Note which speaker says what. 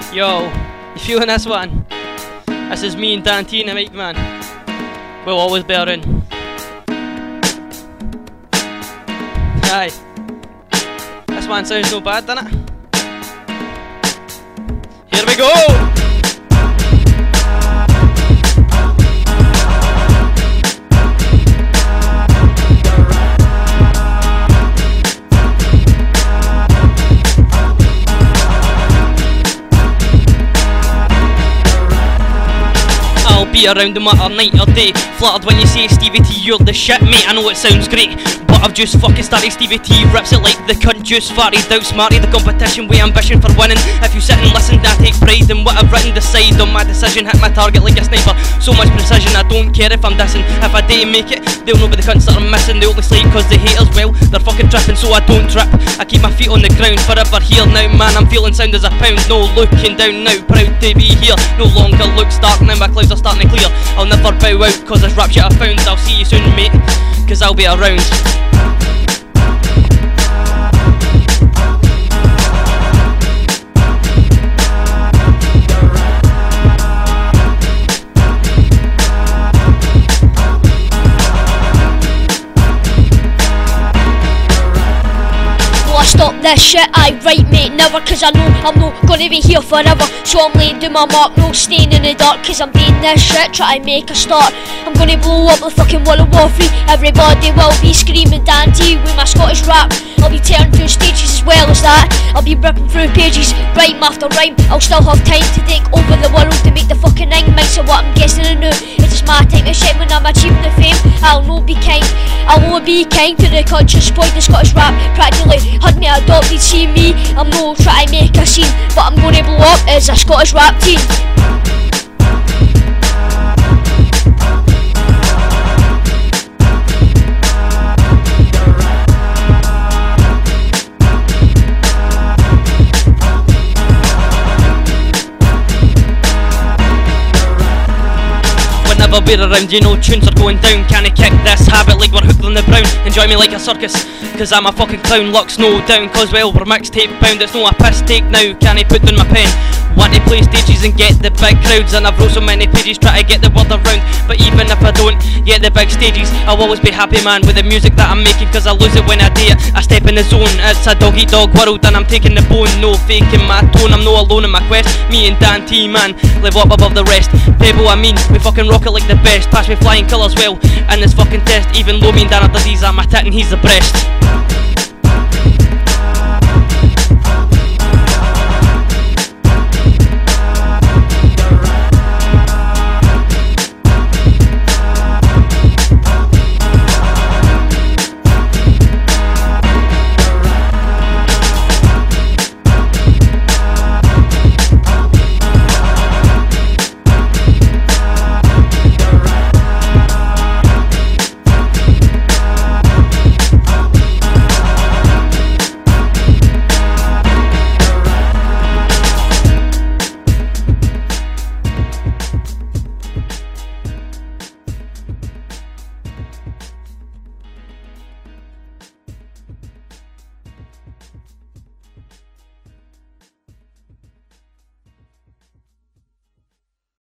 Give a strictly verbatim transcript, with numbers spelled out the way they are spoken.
Speaker 1: Yo, you feeling this one? This is me and Dan T and the mic, man. We'll always be around. Aye. This one sounds no bad, doesn't it? Here we go! I'll be around no matter night or day. Flattered when you say Stevie T, you're the shit, mate. I know it sounds great, but I've just fucking started. Stevie T rips it like the cunt juice farted. Outsmarted the competition with ambition for winning. If you sit and listen, I take pride in what I've written. Decide on my decision, hit my target like a sniper. So much precision, I don't care if I'm dissing. If I didn't make it, they'll know by the cunts that I'm missing. They only slate cause they hate as well. They're fucking tripping, so I don't trip. I keep my feet on the ground, forever here now, man. I'm feeling sound as a pound, no looking down now. Proud to be here, no longer look stark. Now my clouds are starting to clear. I'll never bow out cause this rap shit I found. I'll see you soon, mate, cause I'll be around.
Speaker 2: Stop this shit, I right mate, never, cause I know I'm not gonna be here forever. So I'm laying down my mark, no staying in the dark, cause I'm doing this shit, try to make a start. I'm gonna blow up the fucking World War Three. Everybody will be screaming Dan T with my Scottish rap. I'll be turning through stages as well as that. I'll be ripping through pages, rhyme after rhyme. I'll still have time to take over the world to make the fucking nine minds of what I'm guessing and new. It's just my time to shine when I'm achieving the fame. I'll not be kind, I'll only be kind to the conscious point the Scottish rap practically had me adopted. See me, I'm not trying to make a scene, but I'm gonna blow up as a Scottish rap team.
Speaker 1: Whenever we're around, you know tunes are going down. Can I kick this habit like we're hooked on the brown? Enjoy me like a circus, cause I'm a fucking clown. Luck's no down, cause well we're mixtape bound. It's no a piss take now, can I put down my pen? Want to play stages and get the big crowds, and I've wrote so many pages try to get the word around. But even if I don't get the big stages, I'll always be happy, man, with the music that I'm making, cause I lose it when I do it. I step in the zone, it's a dog eat dog world, and I'm taking the bone, no faking my tone. I'm no alone in my quest, me and Dan T, man, live up above the rest. Pebble, I mean, we fucking rock it like the best. Pass me flying colours well in this fucking test. Even though me and Dan are the D's, I'm a tit and he's the breast.